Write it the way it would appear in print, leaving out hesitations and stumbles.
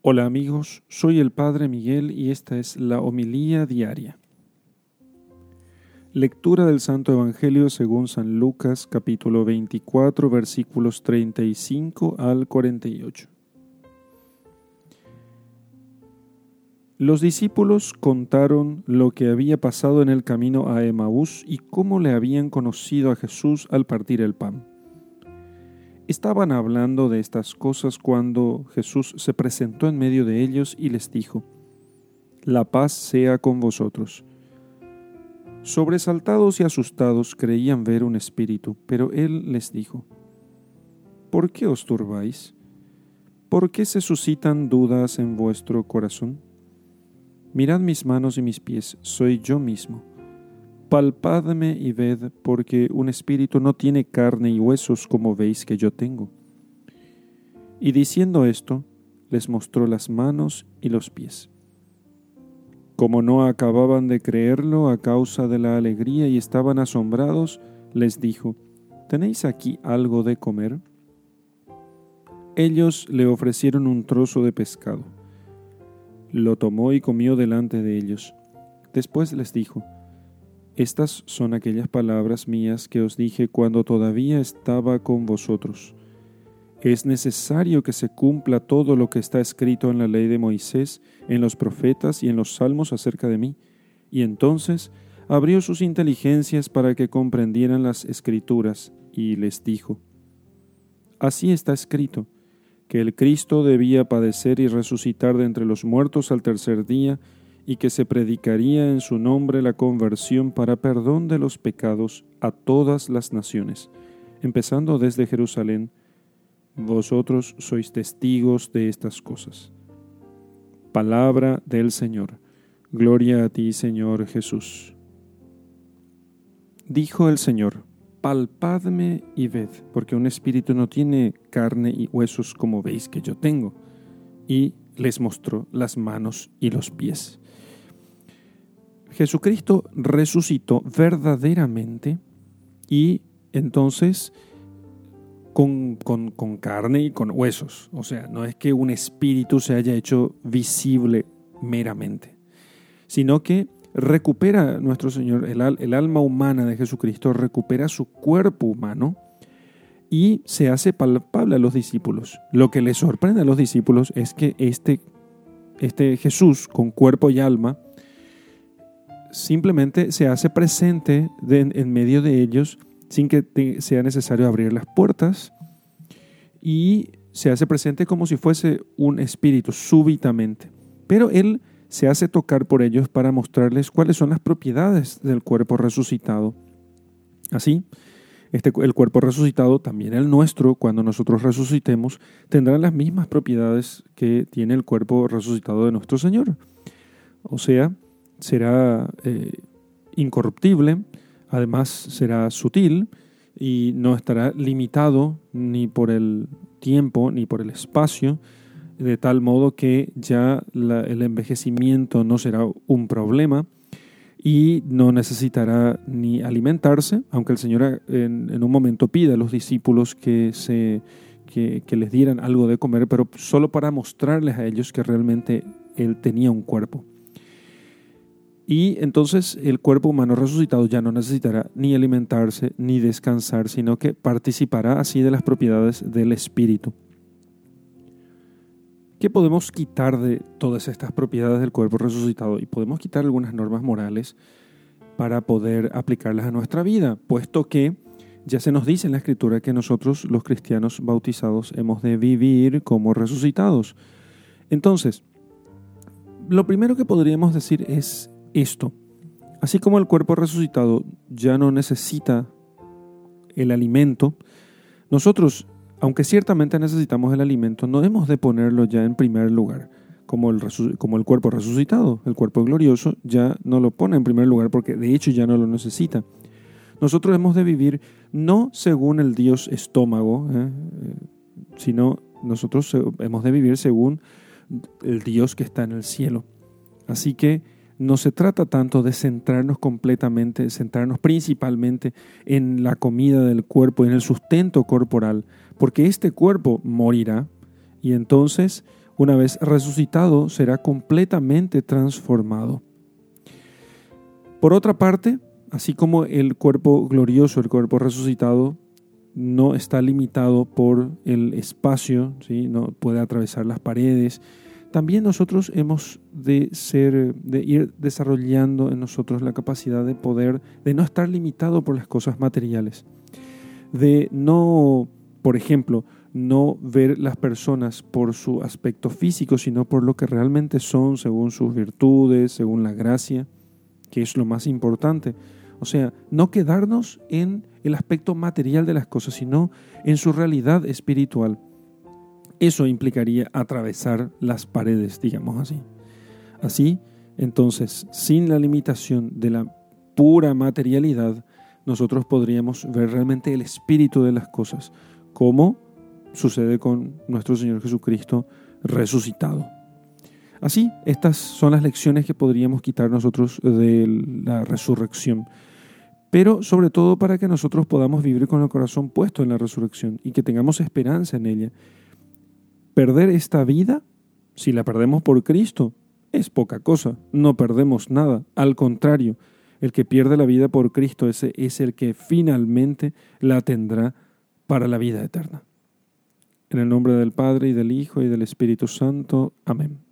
Hola amigos, soy el Padre Miguel y esta es la homilía diaria. Lectura del Santo Evangelio según San Lucas, capítulo 24, versículos 35 al 48. Los discípulos contaron lo que había pasado en el camino a Emaús y cómo le habían conocido a Jesús al partir el pan. Estaban hablando de estas cosas cuando Jesús se presentó en medio de ellos y les dijo: «La paz sea con vosotros». Sobresaltados y asustados creían ver un espíritu, pero él les dijo: «¿Por qué os turbáis? ¿Por qué se suscitan dudas en vuestro corazón? Mirad mis manos y mis pies, soy yo mismo. Palpadme y ved, porque un espíritu no tiene carne y huesos como veis que yo tengo». Y diciendo esto, les mostró las manos y los pies. Como no acababan de creerlo a causa de la alegría y estaban asombrados, les dijo: «¿Tenéis aquí algo de comer?». Ellos le ofrecieron un trozo de pescado. Lo tomó y comió delante de ellos. Después les dijo: «Estas son aquellas palabras mías que os dije cuando todavía estaba con vosotros. Es necesario que se cumpla todo lo que está escrito en la ley de Moisés, en los profetas y en los salmos acerca de mí». Y entonces abrió sus inteligencias para que comprendieran las Escrituras, y les dijo: «Así está escrito, que el Cristo debía padecer y resucitar de entre los muertos al tercer día, y que se predicaría en su nombre la conversión para perdón de los pecados a todas las naciones, empezando desde Jerusalén. Vosotros sois testigos de estas cosas». Palabra del Señor. Gloria a ti, Señor Jesús. Dijo el Señor: «Palpadme y ved, porque un espíritu no tiene carne y huesos como veis que yo tengo». Y les mostró las manos y los pies. Jesucristo resucitó verdaderamente y entonces con carne y con huesos. O sea, no es que un espíritu se haya hecho visible meramente, sino que recupera nuestro Señor, el alma humana de Jesucristo recupera su cuerpo humano y se hace palpable a los discípulos. Lo que les sorprende a los discípulos es que este Jesús con cuerpo y alma simplemente se hace presente en medio de ellos sin que sea necesario abrir las puertas, y se hace presente como si fuese un espíritu súbitamente. Pero Él se hace tocar por ellos para mostrarles cuáles son las propiedades del cuerpo resucitado. Así, el cuerpo resucitado, también el nuestro, cuando nosotros resucitemos, tendrá las mismas propiedades que tiene el cuerpo resucitado de nuestro Señor. O sea, será incorruptible, además será sutil y no estará limitado ni por el tiempo ni por el espacio, de tal modo que ya el envejecimiento no será un problema y no necesitará ni alimentarse, aunque el Señor en un momento pide a los discípulos que les dieran algo de comer, pero solo para mostrarles a ellos que realmente Él tenía un cuerpo. Y entonces el cuerpo humano resucitado ya no necesitará ni alimentarse ni descansar, sino que participará así de las propiedades del Espíritu. ¿Qué podemos quitar de todas estas propiedades del cuerpo resucitado? Y podemos quitar algunas normas morales para poder aplicarlas a nuestra vida, puesto que ya se nos dice en la Escritura que nosotros, los cristianos bautizados, hemos de vivir como resucitados. Entonces, lo primero que podríamos decir es esto: así como el cuerpo resucitado ya no necesita el alimento, nosotros, aunque ciertamente necesitamos el alimento, no hemos de ponerlo ya en primer lugar, como el cuerpo resucitado. El cuerpo glorioso ya no lo pone en primer lugar porque de hecho ya no lo necesita. Nosotros hemos de vivir no según el Dios estómago, sino nosotros hemos de vivir según el Dios que está en el cielo. Así que no se trata tanto de centrarnos principalmente en la comida del cuerpo, en el sustento corporal, porque este cuerpo morirá y entonces una vez resucitado, será completamente transformado. Por otra parte, así como el cuerpo glorioso, el cuerpo resucitado, no está limitado por el espacio, ¿sí? No puede atravesar las paredes, también nosotros hemos de ir desarrollando en nosotros la capacidad de no estar limitado por las cosas materiales, de no, por ejemplo, no ver las personas por su aspecto físico, sino por lo que realmente son, según sus virtudes, según la gracia, que es lo más importante. O sea, no quedarnos en el aspecto material de las cosas, sino en su realidad espiritual. Eso implicaría atravesar las paredes, digamos así. Así, entonces, sin la limitación de la pura materialidad, nosotros podríamos ver realmente el espíritu de las cosas, como sucede con nuestro Señor Jesucristo resucitado. Así, estas son las lecciones que podríamos quitar nosotros de la resurrección, pero sobre todo para que nosotros podamos vivir con el corazón puesto en la resurrección y que tengamos esperanza en ella. Perder esta vida, si la perdemos por Cristo, es poca cosa, no perdemos nada. Al contrario, el que pierde la vida por Cristo, ese es el que finalmente la tendrá para la vida eterna. En el nombre del Padre, y del Hijo, y del Espíritu Santo. Amén.